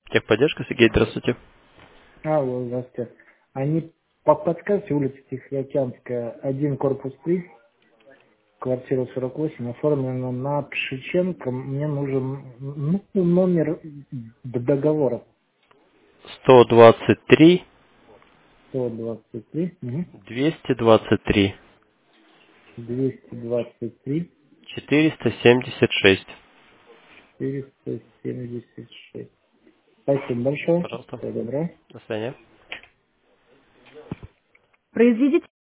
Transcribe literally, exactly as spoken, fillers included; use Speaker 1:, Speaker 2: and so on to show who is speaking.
Speaker 1: Техподдержка, Сергей, здравствуйте.
Speaker 2: Алло, здравствуйте. Они по подсказке улица Тихоокеанская, один, корпус три, квартира сорок восемь, оформлена на Пшиченко. Мне нужен ну, номер д- договора.
Speaker 1: сто двадцать три,
Speaker 2: сто двадцать три, угу.
Speaker 1: двести двадцать три,
Speaker 2: двести двадцать три,
Speaker 1: четыреста семьдесят шесть.
Speaker 2: четыреста семьдесят шесть. Спасибо большое.
Speaker 1: Пожалуйста.
Speaker 2: Всего доброго.
Speaker 1: До свидания.
Speaker 2: Произведите